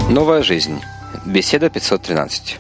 Новая жизнь. Беседа 513.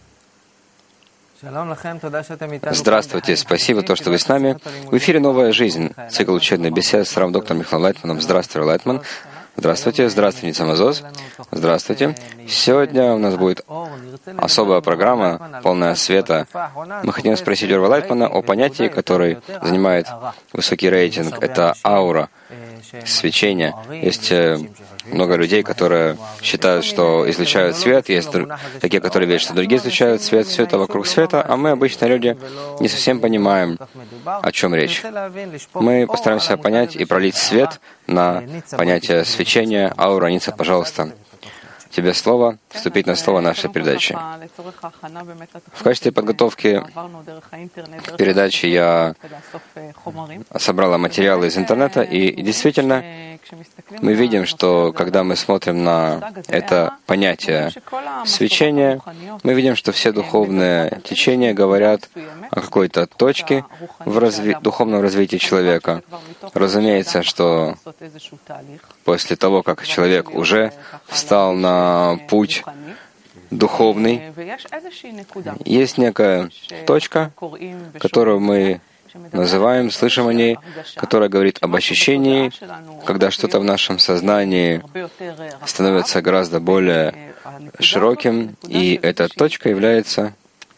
Здравствуйте, спасибо, что вы с нами. В эфире «Новая жизнь», цикл учебной беседы с равдоктором Михаилом Лайтманом. Здравствуй, Лайтман. Здравствуйте, здравствуйте, Ница Мазоз. Здравствуйте. Сегодня у нас будет особая программа, полная света. Мы хотим спросить Орва Лайтмана о понятии, которое занимает высокий рейтинг. Это аура, свечение. Есть много людей, которые считают, что излучают свет, есть такие, которые верят, что другие излучают свет, все это вокруг света, а мы, обычные люди, не совсем понимаем, о чем речь. Мы постараемся понять и пролить свет на понятие свечения. Аура, Ница, пожалуйста, тебе слово, вступить на слово нашей передачи. В качестве подготовки к передаче я собрала материалы из интернета, и действительно мы видим, что когда мы смотрим на это понятие свечения, мы видим, что все духовные течения говорят о какой-то точке в духовном развитии человека. Разумеется, что после того, как человек уже встал на путь духовный, есть некая точка, которую мы называем, слышим о ней, которая говорит об ощущении, когда что-то в нашем сознании становится гораздо более широким, и эта точка является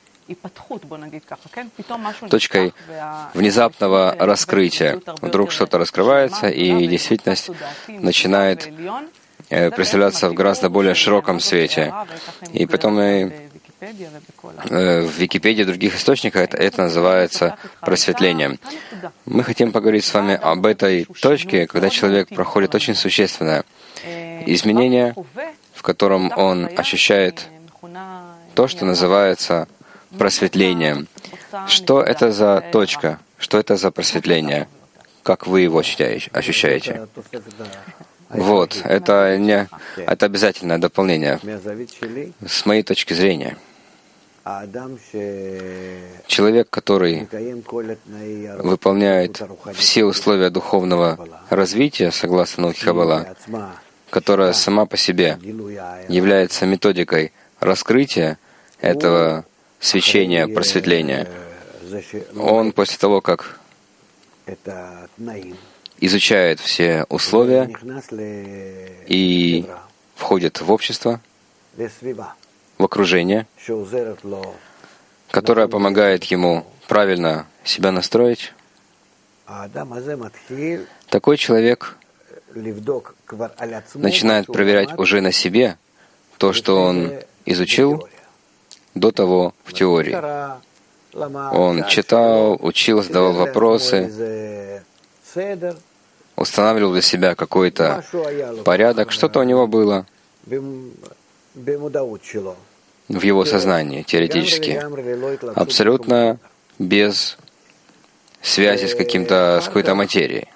точкой внезапного раскрытия. Вдруг что-то раскрывается, и действительность начинает представляться в гораздо более широком свете. И потом в Википедии и других источниках это называется просветлением. Мы хотим поговорить с вами об этой точке, когда человек проходит очень существенное изменение, в котором он ощущает то, что называется просветлением. Что это за точка? Что это за просветление? Как вы его ощущаете? Вот, это обязательное дополнение. С моей точки зрения, человек, который выполняет все условия духовного развития, согласно науке Каббала, которая сама по себе является методикой раскрытия этого свечения, просветления, он после того, как изучает все условия и входит в общество, в окружение, которое помогает ему правильно себя настроить, такой человек начинает проверять уже на себе то, что он изучил до того в теории. Он читал, учил, задавал вопросы, устанавливал для себя какой-то порядок, что-то у него было в его сознании, теоретически, абсолютно без связи с какой-то материей.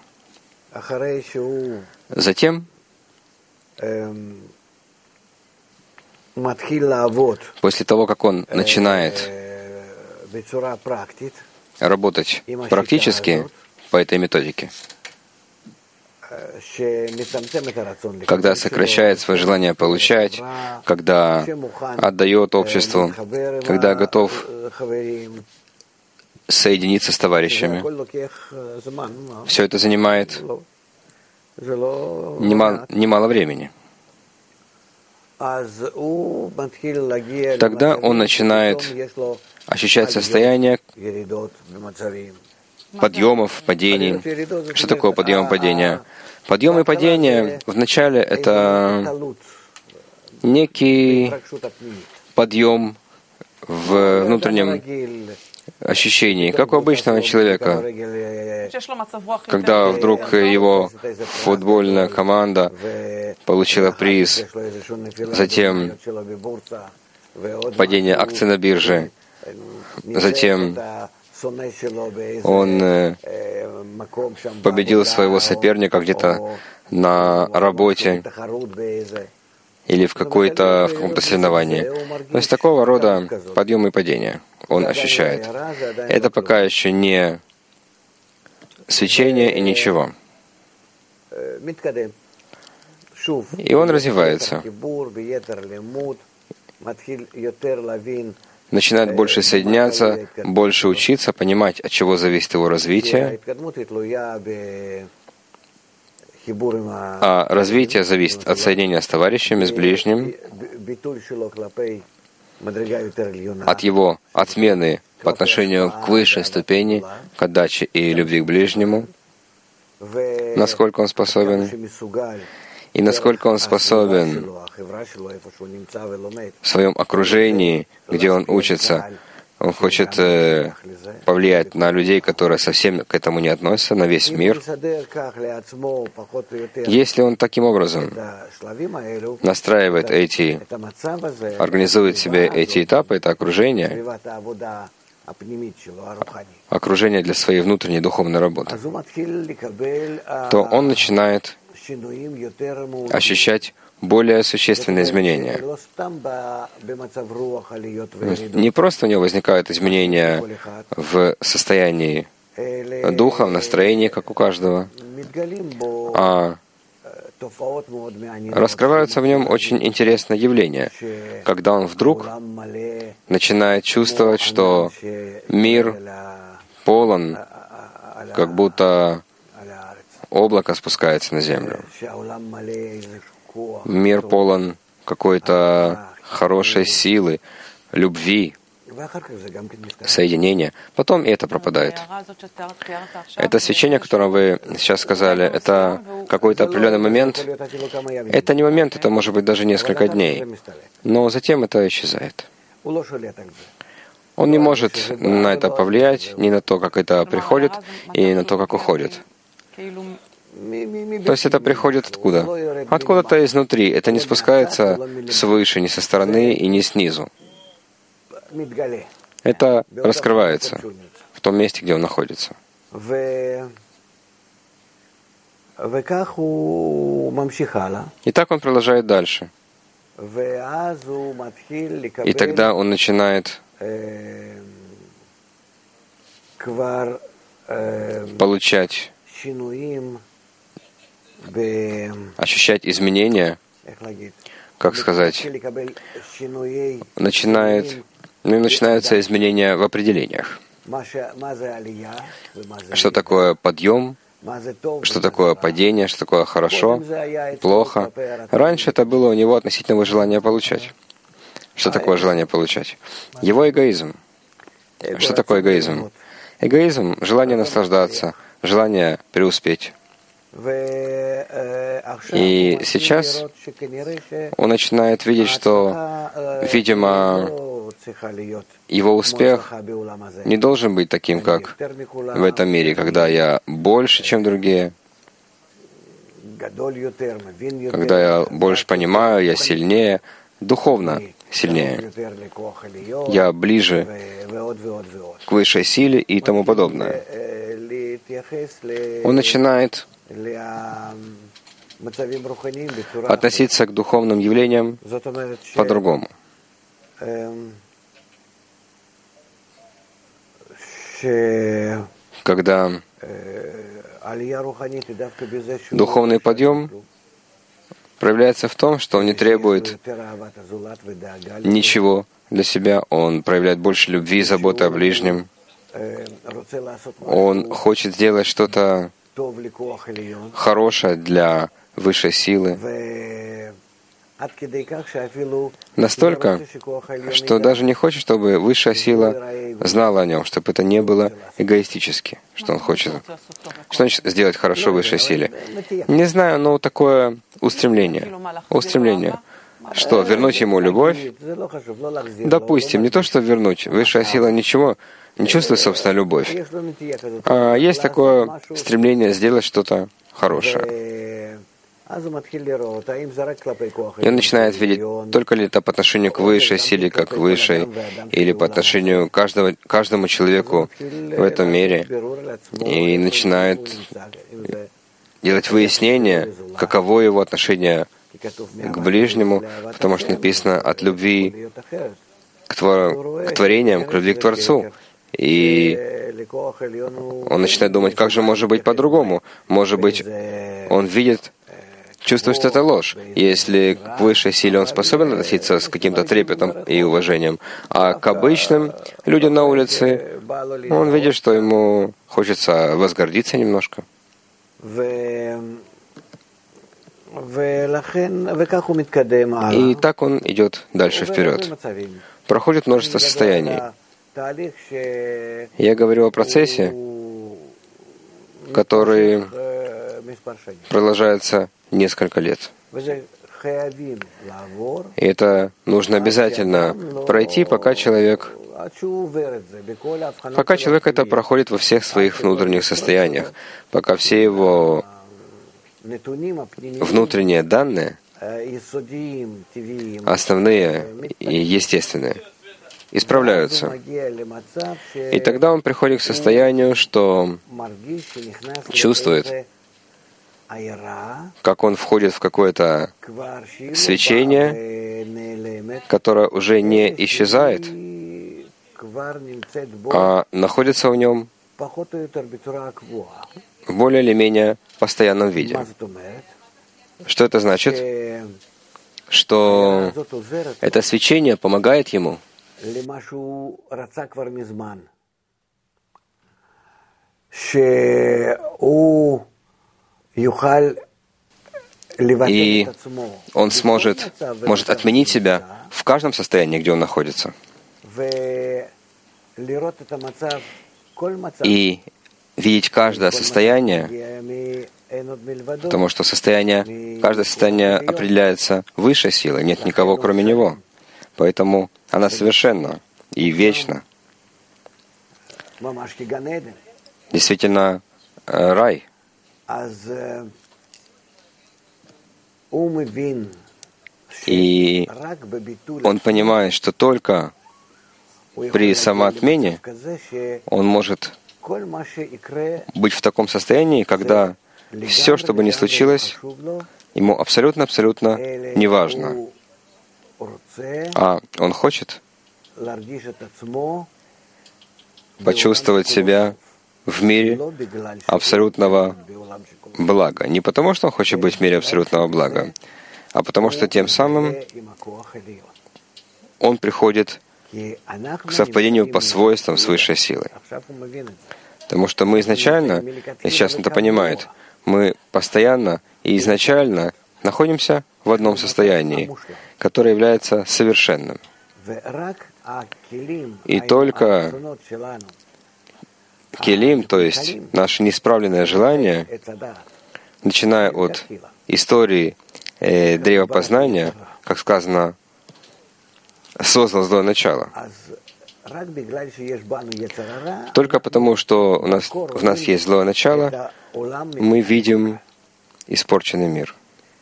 Затем, после того, как он начинает работать практически по этой методике, когда сокращает свое желание получать, когда отдает обществу, когда готов соединиться с товарищами. Все это занимает немало времени. Тогда он начинает ощущать состояние подъемов, падений. Что такое подъем и падение? Подъем и падение вначале это некий подъем в внутреннем ощущении, как у обычного человека, когда вдруг его футбольная команда получила приз, затем падение акций на бирже, затем он победил своего соперника где-то на работе или в каком-то соревновании. То есть такого рода подъем и падение он ощущает. Это пока еще не свечение и ничего. И он развивается, начинает больше соединяться, больше учиться, понимать, от чего зависит его развитие. А развитие зависит от соединения с товарищами, с ближним, от его отмены по отношению к высшей ступени, к отдаче и любви к ближнему, насколько он способен, и насколько он способен в своем окружении, где он учится. Он хочет повлиять на людей, которые совсем к этому не относятся, на весь мир. Если он таким образом настраивает организует себе эти этапы, это окружение для своей внутренней духовной работы, то он начинает ощущать более существенные изменения. Не просто у него возникают изменения в состоянии духа, в настроении, как у каждого, а раскрываются в нем очень интересные явления, когда он вдруг начинает чувствовать, что мир полон, как будто облако спускается на землю. Мир полон какой-то хорошей силы, любви, соединения. Потом и это пропадает. Это свечение, о котором вы сейчас сказали, это какой-то определенный момент. Это не момент, это может быть даже несколько дней. Но затем это исчезает. Он не может на это повлиять, ни на то, как это приходит, и на то, как уходит. То есть это приходит откуда? Откуда-то изнутри. Это не спускается свыше, ни со стороны и ни снизу. Это раскрывается в том месте, где он находится. И так он продолжает дальше. И тогда он начинает получать, ощущать изменения, как сказать, начинаются изменения в определениях. Что такое подъем, что такое падение, что такое хорошо, плохо. Раньше это было у него относительного желания получать. Что такое желание получать? Его эгоизм. Что такое эгоизм? Эгоизм — желание наслаждаться, желание преуспеть. И сейчас он начинает видеть, что, видимо, его успех не должен быть таким, как в этом мире, когда я больше, чем другие, когда я больше понимаю, я сильнее, духовно сильнее, я ближе к высшей силе и тому подобное. Он начинает относиться к духовным явлениям по-другому. Когда духовный подъем проявляется в том, что он не требует ничего для себя, он проявляет больше любви, заботы о ближнем, он хочет сделать что-то хорошее для высшей силы. Настолько, что даже не хочет, чтобы высшая сила знала о нем, чтобы это не было эгоистически, что он хочет. Что значит сделать хорошо высшей силе? Не знаю, но такое устремление. Что, вернуть ему любовь? Допустим, не то, что вернуть. Высшая сила ничего не чувствует, собственно, любовь. А есть такое стремление сделать что-то хорошее. И он начинает видеть, только ли это по отношению к высшей силе, как высшей, или по отношению к каждому человеку в этом мире, и начинает делать выяснение, каково его отношение к ближнему, потому что написано от любви к творениям, к любви к Творцу. И он начинает думать, как же может быть по-другому? Может быть, он видит чувствует, что это ложь. Если к высшей силе он способен относиться с каким-то трепетом и уважением, а к обычным людям на улице он видит, что ему хочется возгордиться немножко. И так он идет дальше вперед. Проходит множество состояний. Я говорю о процессе, который продолжается несколько лет. И это нужно обязательно пройти, пока человек это проходит во всех своих внутренних состояниях, пока все его внутренние данные, основные и естественные, исправляются. И тогда он приходит к состоянию, что чувствует, как он входит в какое-то свечение, которое уже не исчезает, а находится в нем в более или менее постоянном виде. Что это значит? Что это свечение помогает ему и он может отменить себя в каждом состоянии, где он находится. И видеть каждое состояние, потому что каждое состояние определяется высшей силой, нет никого кроме него. Поэтому она совершенна и вечна. Действительно, рай. И он понимает, что только при самоотмене он может быть в таком состоянии, когда все, что бы ни случилось, ему абсолютно не важно. А он хочет почувствовать себя в мире абсолютного блага. Не потому, что он хочет быть в мире абсолютного блага, а потому что тем самым он приходит к совпадению по свойствам с высшей силой. Потому что мы изначально, и сейчас он это понимает, мы постоянно и изначально находимся в одном состоянии, которое является совершенным. И только келим, то есть наше неисправленное желание, начиная от истории древа познания, как сказано, создал злое начало. Только потому, что в нас есть злое начало, мы видим испорченный мир.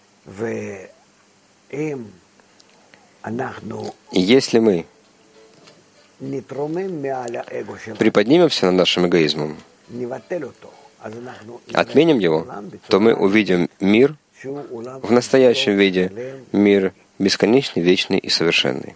И если мы приподнимемся над нашим эгоизмом, отменим его, то мы увидим мир в настоящем виде, мир бесконечный, вечный и совершенный.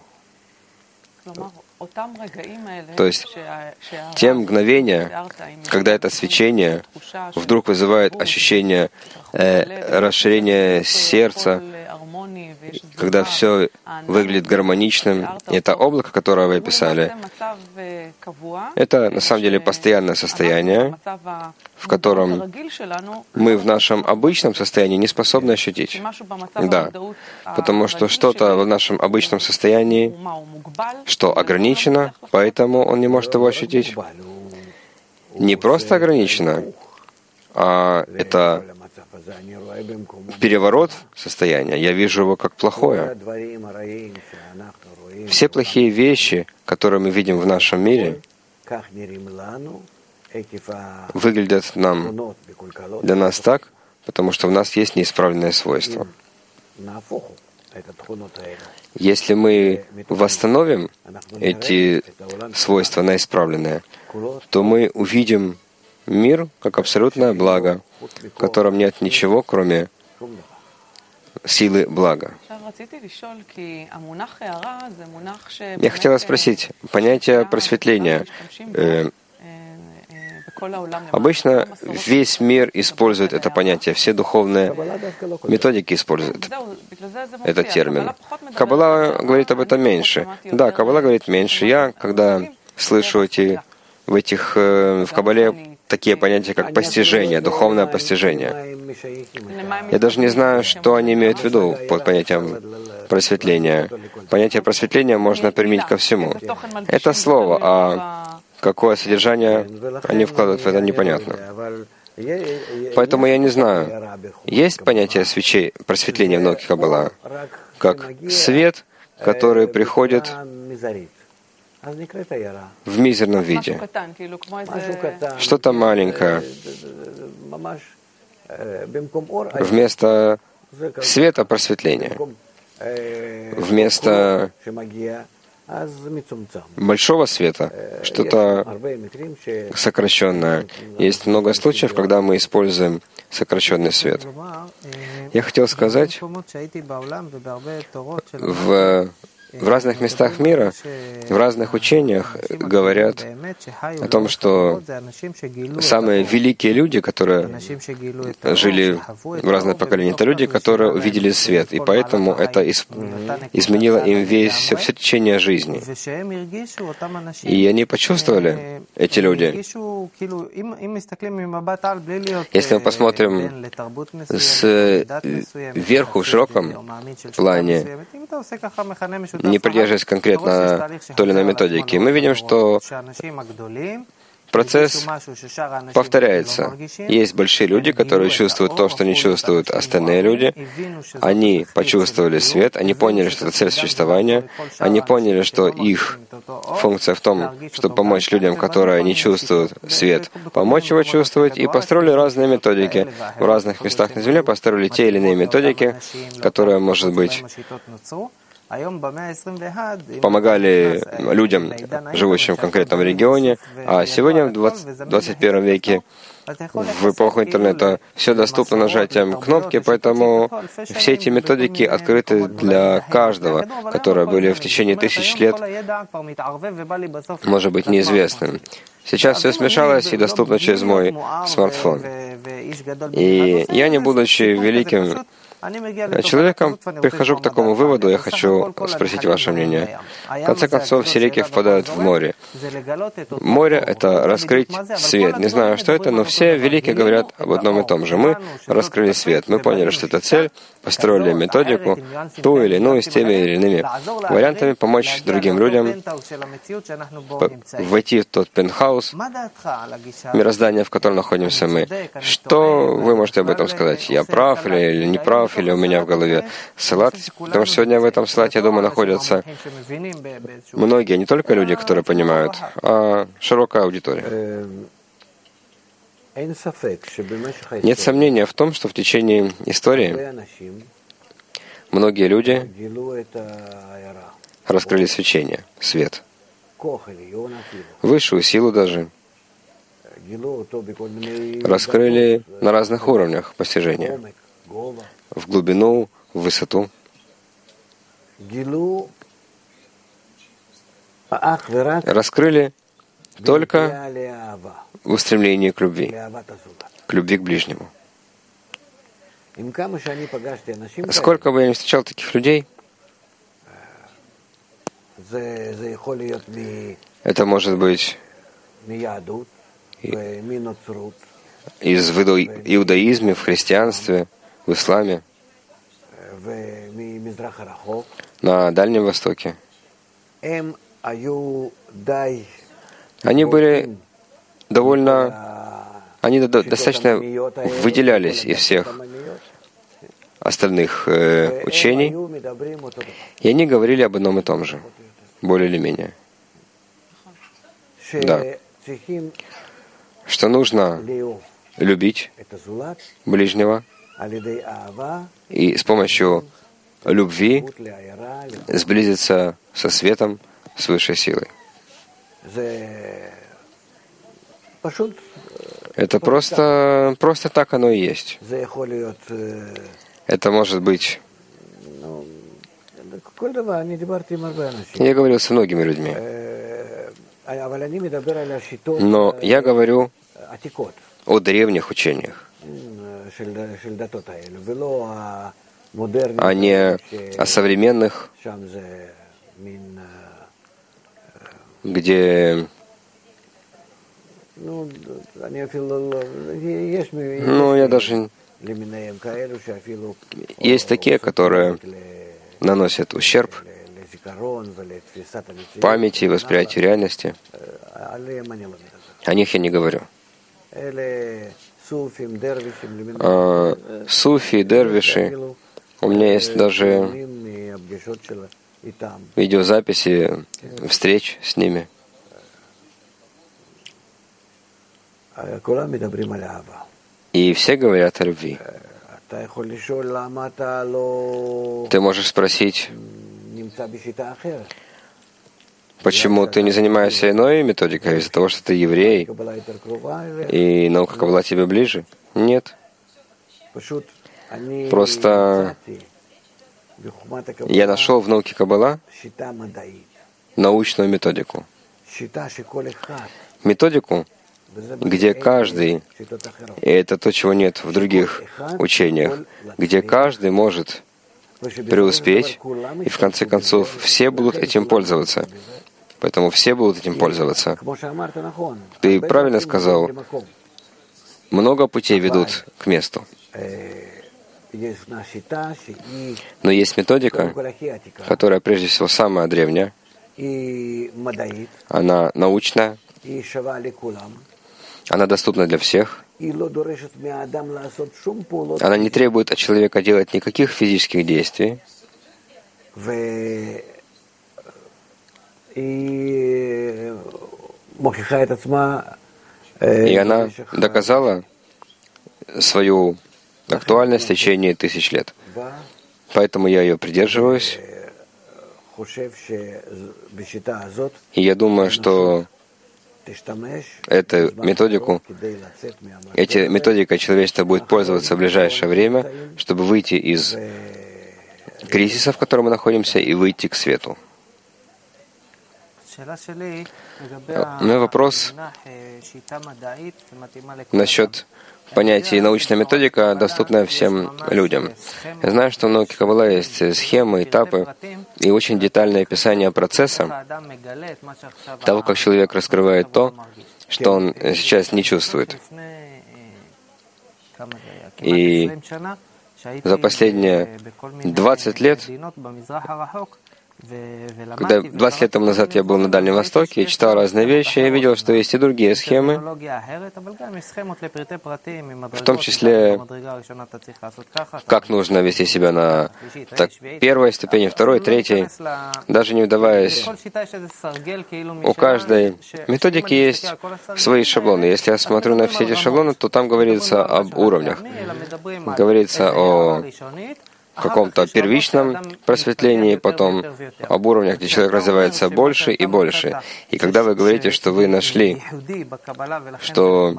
То есть те мгновения, когда это свечение вдруг вызывает ощущение расширения сердца, когда все выглядит гармоничным, и это облако, которое вы описали, это на самом деле постоянное состояние, в котором мы в нашем обычном состоянии не способны ощутить. Да, потому что что-то в нашем обычном состоянии, что ограничено, поэтому он не может его ощутить. Не просто ограничено, а это переворот состояния. Я вижу его как плохое. Все плохие вещи, которые мы видим в нашем мире, выглядят для нас так, потому что в нас есть неисправленное свойство. Если мы восстановим эти свойства на исправленные, то мы увидим мир как абсолютное благо, в котором нет ничего, кроме силы блага. Я хотела спросить, понятие просветления Обычно весь мир использует это понятие, все духовные методики используют этот термин. Каббала говорит об этом меньше. Да, Каббала говорит меньше. Я, когда слышу в Каббале такие понятия, как постижение, духовное постижение. Я даже не знаю, что они имеют в виду под понятием просветления. Понятие просветления можно применить ко всему. Это слово, а какое содержание они вкладывают в это, непонятно. Поэтому я не знаю. Есть понятие свечей, просветления в науке Каббала, как свет, который приходит в мизерном виде. Что-то маленькое. Вместо света — просветления. Вместо большого света — что-то сокращенное. Есть много случаев, когда мы используем сокращенный свет. Я хотел сказать, в разных местах мира, в разных учениях говорят о том, что самые великие люди, которые жили в разных поколениях, это люди, которые увидели свет, и поэтому это изменило им все течение жизни. И они почувствовали, эти люди. Если мы посмотрим сверху в широком плане, не придерживаясь конкретно той или иной методики, мы видим, что процесс повторяется. Есть большие люди, которые чувствуют то, что не чувствуют остальные люди. Они почувствовали свет, они поняли, что это цель существования, они поняли, что их функция в том, чтобы помочь людям, которые не чувствуют свет, помочь его чувствовать, и построили разные методики. В разных местах на Земле построили те или иные методики, которые, может быть, помогали людям, живущим в конкретном регионе. А сегодня, в 21 веке, в эпоху интернета, все доступно нажатием кнопки, поэтому все эти методики открыты для каждого, которые были в течение тысяч лет, может быть, неизвестны. Сейчас все смешалось и доступно через мой смартфон. И я, не будучи великим человеком, прихожу к такому выводу, я хочу спросить ваше мнение. В конце концов, все реки впадают в море. Море — это раскрыть свет. Не знаю, что это, но все великие говорят об одном и том же. Мы раскрыли свет, мы поняли, что это цель, построили методику, ту или иную, с теми или иными вариантами помочь другим людям войти в тот пентхаус, мироздание, в котором находимся мы. Что вы можете об этом сказать? Я прав или не прав, или у меня в голове салат? Потому что сегодня в этом салате, я думаю, находятся многие, не только люди, которые понимают, а широкая аудитория. Нет сомнения в том, что в течение истории многие люди раскрыли свечение, свет, высшую силу даже, раскрыли на разных уровнях постижения, в глубину, в высоту. Раскрыли только в устремлении к любви к ближнему. Сколько бы я ни встречал таких людей, это может быть из иудаизма, в христианстве, в исламе, на Дальнем Востоке. Они были они достаточно выделялись из всех остальных учений, и они говорили об одном и том же, более или менее. Да. Что нужно любить ближнего, и с помощью любви сблизиться со светом, с высшей силой. Это просто так оно и есть. Это может быть... Я говорил со многими людьми. Но я говорю о древних учениях, а не о современных, где, я даже... Есть такие, которые наносят ущерб памяти и восприятию реальности. О них я не говорю. Суфи, дервиши. У меня есть даже видеозаписи встреч с ними. И все говорят о любви. Ты можешь спросить, почему ты не занимаешься иной методикой, из-за того, что ты еврей, и наука Каббала тебе ближе? Нет. Просто я нашел в науке Каббала научную методику. Методику, где каждый, и это то, чего нет в других учениях, где каждый может преуспеть, и в конце концов все будут этим пользоваться. Поэтому все будут этим пользоваться. Ты правильно сказал, много путей ведут к месту. Но есть методика, которая прежде всего самая древняя, она научная, она доступна для всех. Она не требует от человека делать никаких физических действий. И она доказала свою актуальность в течение 1000 лет. Поэтому я ее придерживаюсь. И я думаю, что эти методикой человечество будет пользоваться в ближайшее время, чтобы выйти из кризиса, в котором мы находимся, и выйти к свету. Мой вопрос насчет понятия научная методика, доступная всем людям. Я знаю, что в науке Каббала есть схемы, этапы и очень детальное описание процесса того, как человек раскрывает то, что он сейчас не чувствует. И за последние 20 лет, когда 20 лет тому назад я был на Дальнем Востоке и читал разные вещи, я видел, что есть и другие схемы, в том числе, как нужно вести себя на первой ступени, второй, третьей, даже не вдаваясь. У каждой методики есть свои шаблоны. Если я смотрю на все эти шаблоны, то там говорится об уровнях. Говорится о каком-то первичном просветлении, потом об уровнях, где человек развивается больше и больше. И когда вы говорите, что вы нашли, что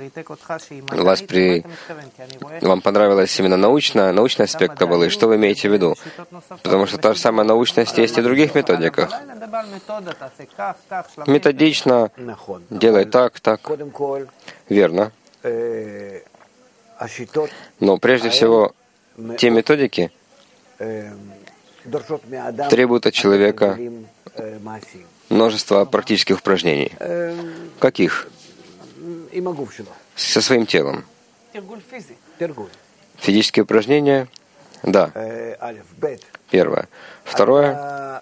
вам понравилось именно научный аспект Каббалы, что вы имеете в виду? Потому что та же самая научность есть и в других методиках. Методично, делай так. Верно. Но прежде всего, те методики требуют от человека множество практических упражнений. Каких? Со своим телом. Физические упражнения? Да. Первое. Второе.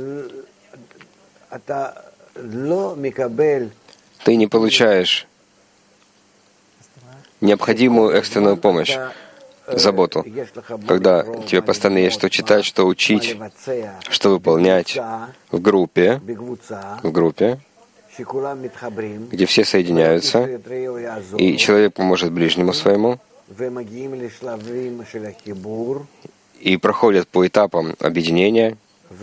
Ты не получаешь необходимую экстренную помощь, заботу, когда тебе постоянно есть что читать, что учить, что выполнять в группе, где все соединяются, и человек поможет ближнему своему, и проходят по этапам объединения,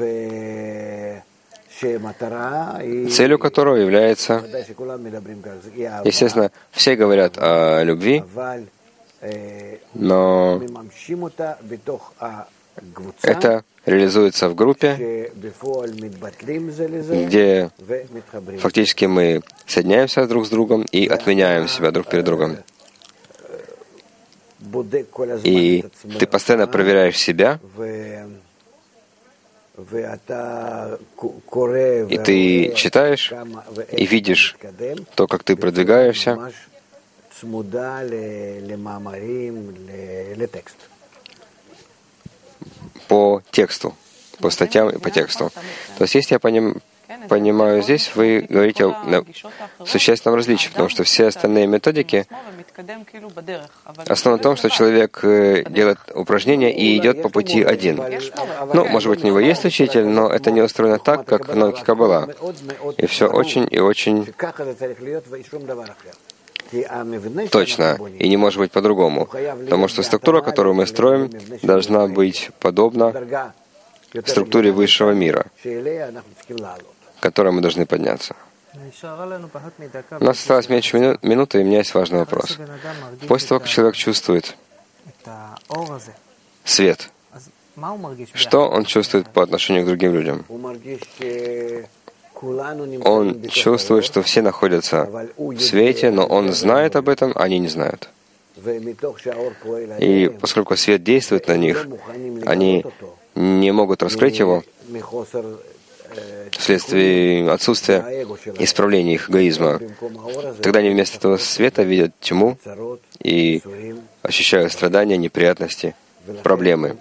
целью которого является, естественно, все говорят о любви, но это реализуется в группе, где фактически мы соединяемся друг с другом и отменяем себя друг перед другом. И ты постоянно проверяешь себя, и ты читаешь и видишь то, как ты продвигаешься, по тексту, по статьям и по тексту. То есть, если я понимаю здесь, вы говорите о существенном различии, потому что все остальные методики основаны на том, что человек делает упражнения и идет по пути один. Ну, может быть, у него есть учитель, но это не устроено так, как в науке Каббала. И все очень и очень точно, и не может быть по-другому. Потому что структура, которую мы строим, должна быть подобна структуре высшего мира, к которой мы должны подняться. У нас осталось меньше минуты, и у меня есть важный вопрос. После того, как человек чувствует свет, что он чувствует по отношению к другим людям? Он чувствует, что все находятся в свете, но он знает об этом, они не знают. И поскольку свет действует на них, они не могут раскрыть его вследствие отсутствия исправления их эгоизма. Тогда они вместо этого света видят тьму и ощущают страдания, неприятности, проблемы.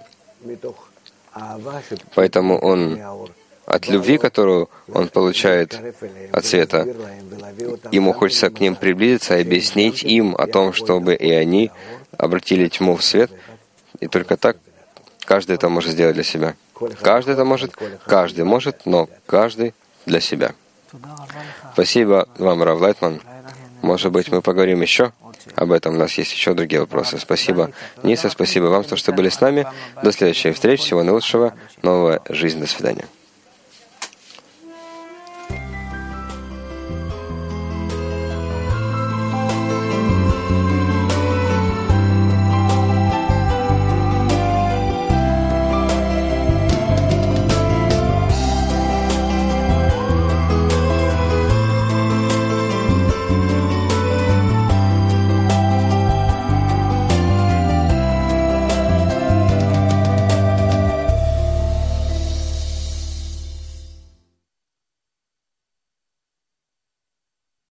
Поэтому он от любви, которую он получает от света, ему хочется к ним приблизиться и объяснить им о том, чтобы и они обратили тьму в свет, и только так каждый это может сделать для себя. Каждый это может, но каждый для себя. Спасибо вам, Рав Лайтман. Может быть, мы поговорим еще об этом. У нас есть еще другие вопросы. Спасибо, Ниса, спасибо вам, что были с нами. До следующей встречи. Всего наилучшего. Новая жизнь. До свидания.